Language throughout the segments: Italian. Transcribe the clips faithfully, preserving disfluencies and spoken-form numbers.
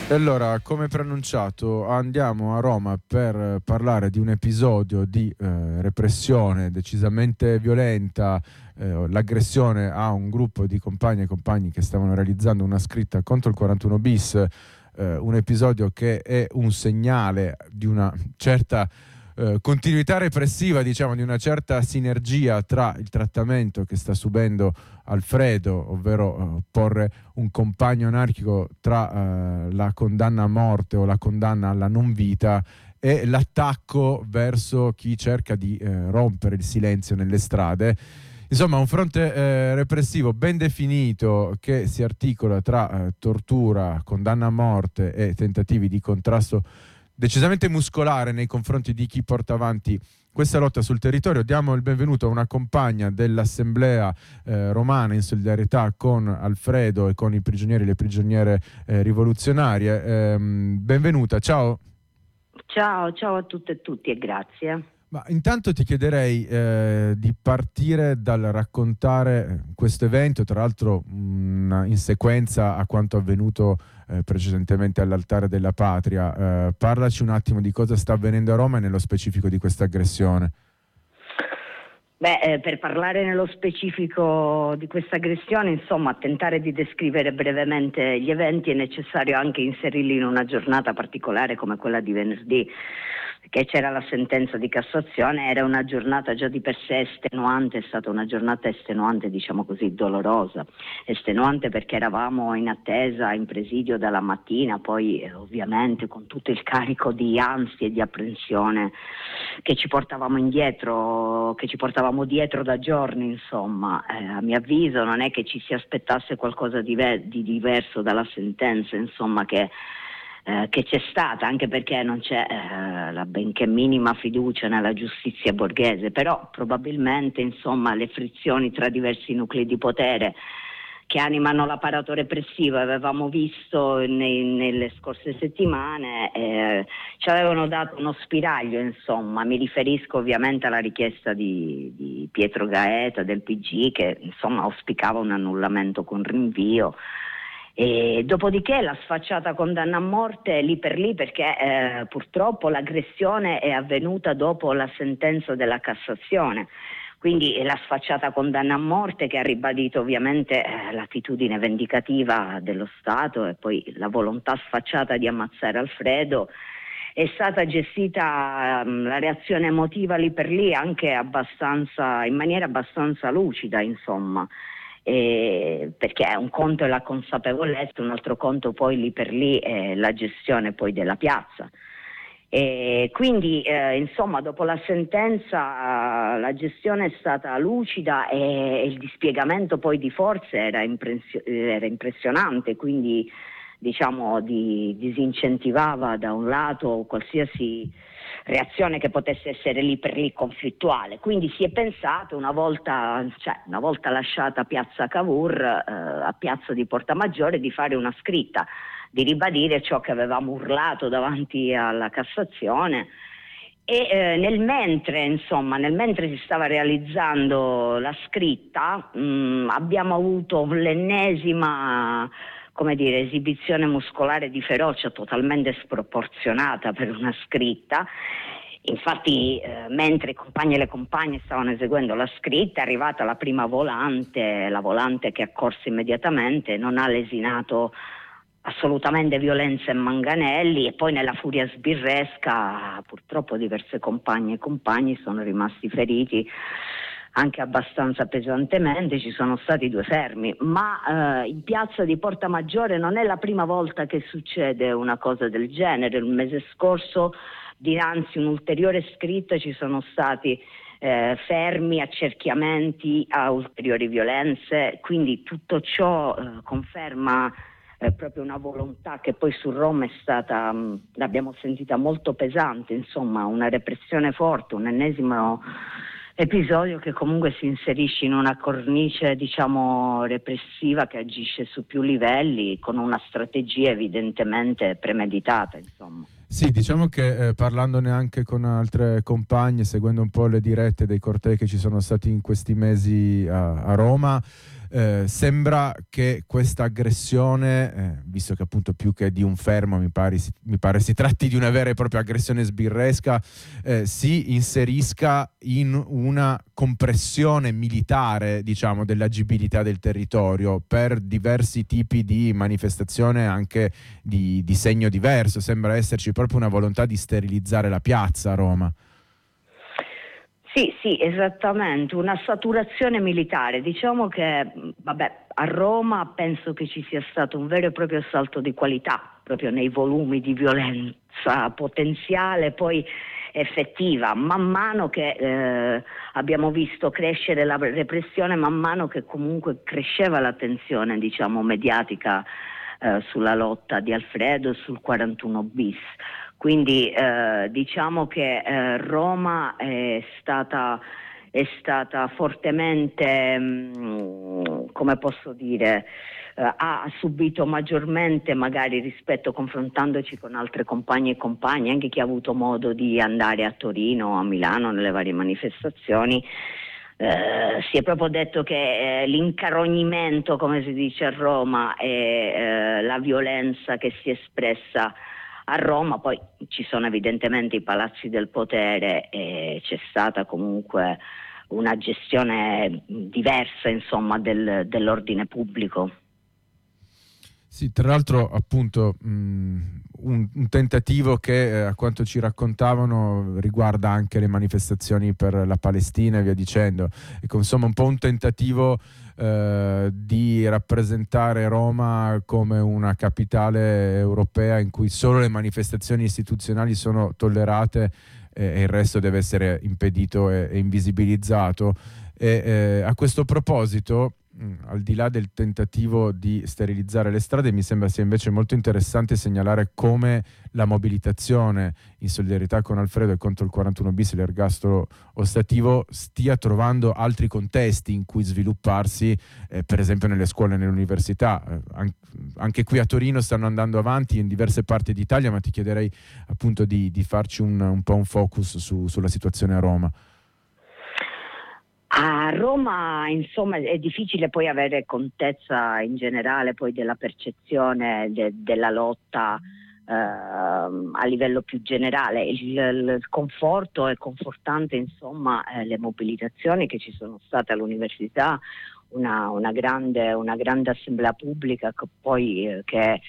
E allora, come preannunciato, andiamo a Roma per parlare di un episodio di eh, repressione decisamente violenta, eh, l'aggressione a un gruppo di compagni e compagni che stavano realizzando una scritta contro il quarantuno bis, eh, un episodio che è un segnale di una certa eh, continuità repressiva, diciamo, di una certa sinergia tra il trattamento che sta subendo Alfredo, ovvero eh, porre un compagno anarchico tra eh, la condanna a morte o la condanna alla non vita e l'attacco verso chi cerca di eh, rompere il silenzio nelle strade. Insomma, un fronte eh, repressivo ben definito che si articola tra eh, tortura, condanna a morte e tentativi di contrasto decisamente muscolare nei confronti di chi porta avanti questa lotta sul territorio. Diamo il benvenuto a una compagna dell'Assemblea eh, romana in solidarietà con Alfredo e con i prigionieri e le prigioniere eh, rivoluzionarie. Ehm, benvenuta, ciao. Ciao, ciao a tutte e tutti e grazie. Ma intanto ti chiederei eh, di partire dal raccontare questo evento, tra l'altro mh, in sequenza a quanto avvenuto eh, precedentemente all'Altare della Patria. Eh, parlaci un attimo di cosa sta avvenendo a Roma e nello specifico di questa aggressione. Beh, eh, per parlare nello specifico di questa aggressione, insomma, tentare di descrivere brevemente gli eventi è necessario anche inserirli in una giornata particolare come quella di venerdì, che c'era la sentenza di Cassazione. Era una giornata già di per sé estenuante, è stata una giornata estenuante, diciamo così, dolorosa, estenuante perché eravamo in attesa, in presidio dalla mattina, poi eh, ovviamente con tutto il carico di ansia e di apprensione che ci portavamo indietro, che ci portavamo dietro da giorni, insomma. Eh, a mio avviso non è che ci si aspettasse qualcosa di, ve- di diverso dalla sentenza, insomma, che Eh, che c'è stata, anche perché non c'è eh, la benché minima fiducia nella giustizia borghese, però probabilmente, insomma, le frizioni tra diversi nuclei di potere che animano l'apparato repressivo, avevamo visto nei, nelle scorse settimane, eh, ci avevano dato uno spiraglio, insomma. Mi riferisco ovviamente alla richiesta di, di Pietro Gaeta del P G, che insomma auspicava un annullamento con rinvio. E dopodiché la sfacciata condanna a morte lì per lì, perché eh, purtroppo l'aggressione è avvenuta dopo la sentenza della Cassazione, quindi la sfacciata condanna a morte che ha ribadito ovviamente eh, l'attitudine vendicativa dello Stato e poi la volontà sfacciata di ammazzare Alfredo. È stata gestita um, la reazione emotiva lì per lì anche abbastanza, in maniera abbastanza lucida, insomma. Eh, perché un conto è la consapevolezza, un altro conto poi lì per lì è la gestione poi della piazza. E quindi eh, insomma, dopo la sentenza la gestione è stata lucida e il dispiegamento poi di forze era, impressio- era impressionante, quindi diciamo di, disincentivava da un lato qualsiasi reazione che potesse essere lì per lì conflittuale. Quindi si è pensato, una volta, cioè, una volta lasciata Piazza Cavour, eh, a Piazza di Porta Maggiore, di fare una scritta, di ribadire ciò che avevamo urlato davanti alla Cassazione. E eh, nel mentre, insomma, nel mentre si stava realizzando la scritta, mh, abbiamo avuto l'ennesima, come dire, esibizione muscolare di ferocia totalmente sproporzionata per una scritta. Infatti eh, mentre i compagni e le compagne stavano eseguendo la scritta è arrivata la prima volante, la volante che è accorsa immediatamente, non ha lesinato assolutamente violenza e manganelli, e poi nella furia sbirresca purtroppo diverse compagne e compagni sono rimasti feriti anche abbastanza pesantemente. Ci sono stati due fermi, ma eh, in piazza di Porta Maggiore non è la prima volta che succede una cosa del genere. Il mese scorso, dinanzi un'ulteriore scritta, ci sono stati eh, fermi, accerchiamenti a ulteriori violenze, quindi tutto ciò eh, conferma eh, proprio una volontà che poi su Roma è stata, mh, l'abbiamo sentita molto pesante, insomma, una repressione forte, un ennesimo episodio che comunque si inserisce in una cornice, diciamo, repressiva che agisce su più livelli con una strategia evidentemente premeditata, insomma. Sì, diciamo che eh, parlandone anche con altre compagne, seguendo un po' le dirette dei cortei che ci sono stati in questi mesi a, a Roma, Eh, sembra che questa aggressione, eh, visto che appunto più che di un fermo mi pare, si, mi pare si tratti di una vera e propria aggressione sbirresca, eh, si inserisca in una compressione militare, diciamo, dell'agibilità del territorio per diversi tipi di manifestazione anche di, di segno diverso. Sembra esserci proprio una volontà di sterilizzare la piazza a Roma. Sì, sì, esattamente, una saturazione militare. Diciamo che, vabbè, a Roma penso che ci sia stato un vero e proprio salto di qualità, proprio nei volumi di violenza potenziale, poi effettiva, man mano che eh, abbiamo visto crescere la repressione, man mano che comunque cresceva la tensione, diciamo, mediatica eh, sulla lotta di Alfredo e sul quarantuno bis. Quindi eh, diciamo che eh, Roma è stata, è stata fortemente, mh, come posso dire, eh, ha subito maggiormente, magari rispetto, confrontandoci con altre compagne e compagni, anche chi ha avuto modo di andare a Torino o a Milano nelle varie manifestazioni. Eh, si è proprio detto che eh, l'incarognimento, come si dice a Roma, è eh, la violenza che si è espressa a Roma. Poi ci sono evidentemente i palazzi del potere e c'è stata comunque una gestione diversa, insomma, del, dell'ordine pubblico. Sì, tra l'altro appunto mh, un, un tentativo che eh, a quanto ci raccontavano riguarda anche le manifestazioni per la Palestina e via dicendo. Ecco, insomma, un po' un tentativo eh, di rappresentare Roma come una capitale europea in cui solo le manifestazioni istituzionali sono tollerate e, e il resto deve essere impedito e, e invisibilizzato. E, eh, a questo proposito, al di là del tentativo di sterilizzare le strade, mi sembra sia invece molto interessante segnalare come la mobilitazione in solidarietà con Alfredo e contro il quarantuno bis, l'ergastolo ostativo, stia trovando altri contesti in cui svilupparsi, eh, per esempio nelle scuole e nelle università. Eh, an- anche qui a Torino stanno andando avanti, in diverse parti d'Italia, ma ti chiederei appunto di, di farci un, un po' un focus su, sulla situazione a Roma. A Roma, insomma, è difficile poi avere contezza in generale poi della percezione de- della lotta eh, a livello più generale. Il, il conforto è confortante, insomma, eh, le mobilitazioni che ci sono state all'università, una, una, grande, una grande assemblea pubblica che poi eh, che,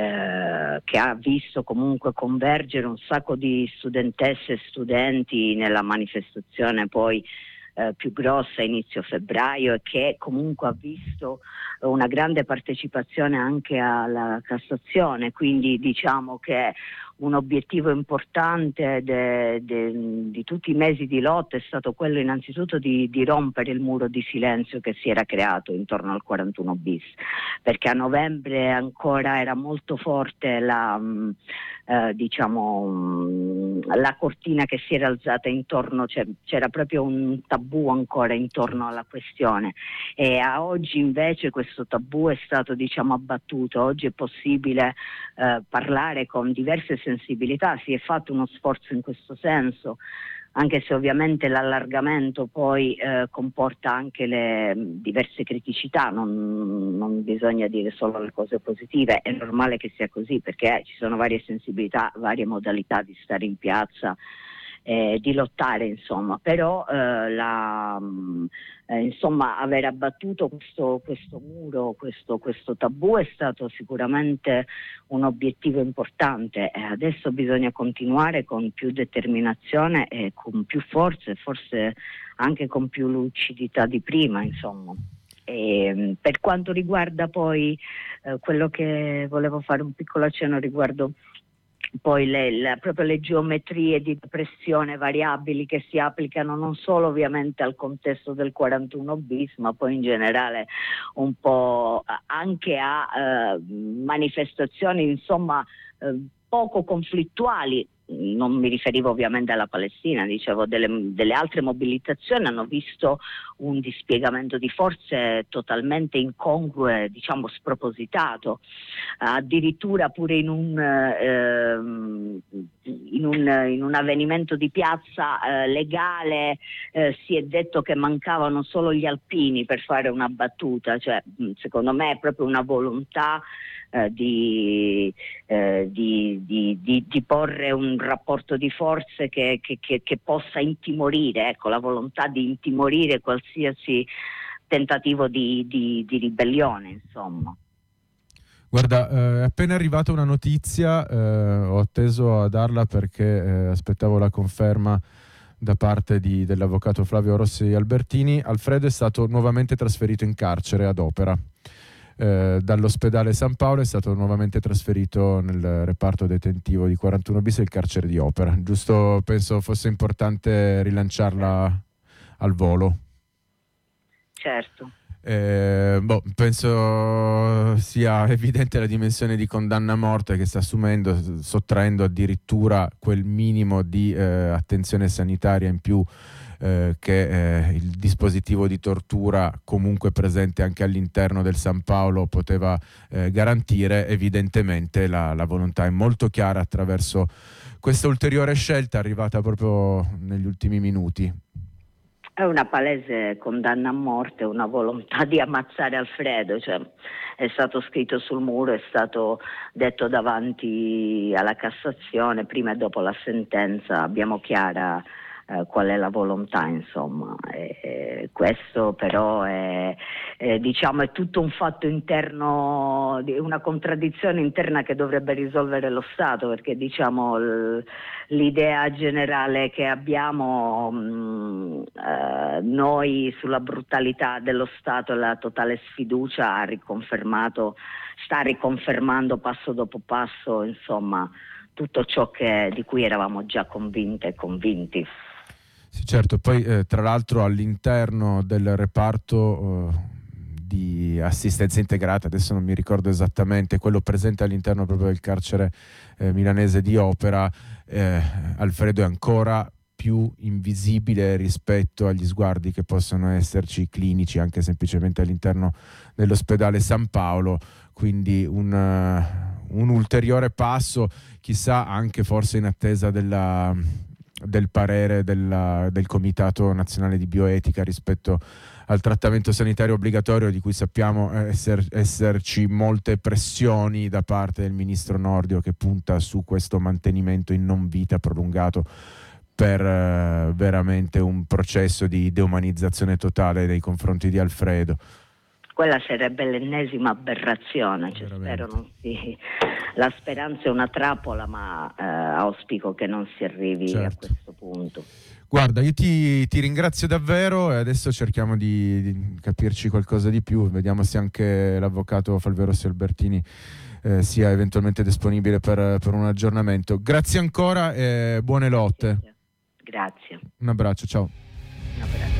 eh, che ha visto comunque convergere un sacco di studentesse e studenti nella manifestazione poi Eh, più grossa inizio febbraio, e che comunque ha visto una grande partecipazione anche alla Cassazione. Quindi diciamo che un obiettivo importante de, de, di tutti i mesi di lotta è stato quello innanzitutto di, di rompere il muro di silenzio che si era creato intorno al quarantuno bis, perché a novembre ancora era molto forte la mh, eh, diciamo mh, la cortina che si era alzata intorno, cioè, c'era proprio un tabù ancora intorno alla questione, e a oggi invece questo tabù è stato, diciamo, abbattuto. Oggi è possibile eh, parlare con diverse sensibilità, si è fatto uno sforzo in questo senso, anche se ovviamente l'allargamento poi eh, comporta anche le diverse criticità. Non, non bisogna dire solo le cose positive, è normale che sia così, perché ci sono varie sensibilità, varie modalità di stare in piazza, eh, di lottare, insomma. Però eh, la, eh, insomma, aver abbattuto questo, questo muro, questo, questo tabù è stato sicuramente un obiettivo importante, e adesso bisogna continuare con più determinazione e con più forza, e forse anche con più lucidità di prima, insomma. E, per quanto riguarda poi eh, quello che volevo fare un piccolo accenno riguardo poi le, le, proprio le geometrie di pressione variabili che si applicano non solo ovviamente al contesto del quarantuno bis, ma poi in generale un po' anche a eh, manifestazioni, insomma, eh, poco conflittuali, non mi riferivo ovviamente alla Palestina, dicevo delle, delle altre mobilitazioni hanno visto un dispiegamento di forze totalmente incongrue, diciamo spropositato, addirittura pure in un, eh, in un, in un avvenimento di piazza eh, legale eh, si è detto che mancavano solo gli alpini per fare una battuta, cioè secondo me è proprio una volontà Eh, di, eh, di, di, di, di porre un rapporto di forze che, che, che, che possa intimorire, ecco, la volontà di intimorire qualsiasi tentativo di, di, di ribellione, insomma. Guarda, eh, è appena arrivata una notizia, eh, ho atteso a darla perché eh, aspettavo la conferma da parte di, dell'avvocato Flavio Rossi Albertini. Alfredo è stato nuovamente trasferito in carcere ad Opera. Eh, dall'ospedale San Paolo è stato nuovamente trasferito nel reparto detentivo di quarantuno bis, il carcere di Opera. Giusto, penso fosse importante rilanciarla al volo. Certo. Eh, boh, penso sia evidente la dimensione di condanna a morte che sta assumendo, sottraendo addirittura quel minimo di eh, attenzione sanitaria in più eh, che eh, il dispositivo di tortura comunque presente anche all'interno del San Paolo poteva eh, garantire. Evidentemente la, la volontà è molto chiara attraverso questa ulteriore scelta arrivata proprio negli ultimi minuti. È una palese condanna a morte, una volontà di ammazzare Alfredo, cioè è stato scritto sul muro, è stato detto davanti alla Cassazione, prima e dopo la sentenza abbiamo chiara eh, qual è la volontà, insomma. E, e questo però è, è, diciamo, è tutto un fatto interno, una contraddizione interna che dovrebbe risolvere lo Stato, perché diciamo l, l'idea generale che abbiamo mh, eh, noi sulla brutalità dello Stato e la totale sfiducia ha riconfermato, sta riconfermando passo dopo passo, insomma, tutto ciò che, di cui eravamo già convinte e convinti. Sì, certo, poi eh, tra l'altro all'interno del reparto eh, di assistenza integrata, adesso non mi ricordo esattamente, quello presente all'interno proprio del carcere eh, milanese di Opera, eh, Alfredo è ancora più invisibile rispetto agli sguardi che possono esserci clinici anche semplicemente all'interno dell'ospedale San Paolo, quindi un, uh, un ulteriore passo, chissà anche forse in attesa della, del parere della, del Comitato Nazionale di Bioetica rispetto al trattamento sanitario obbligatorio, di cui sappiamo esser, esserci molte pressioni da parte del ministro Nordio, che punta su questo mantenimento in non vita prolungato per eh, veramente un processo di deumanizzazione totale nei confronti di Alfredo. Quella sarebbe l'ennesima aberrazione, cioè, spero non si... La speranza è una trappola, ma eh, auspico che non si arrivi certo. a questo punto. Guarda, io ti, ti ringrazio davvero e adesso cerchiamo di, di capirci qualcosa di più, vediamo se anche l'avvocato Flavio Rossi Albertini eh, sia eventualmente disponibile per, per un aggiornamento. Grazie ancora e buone lotte. Grazie. Un abbraccio, ciao. Un abbraccio.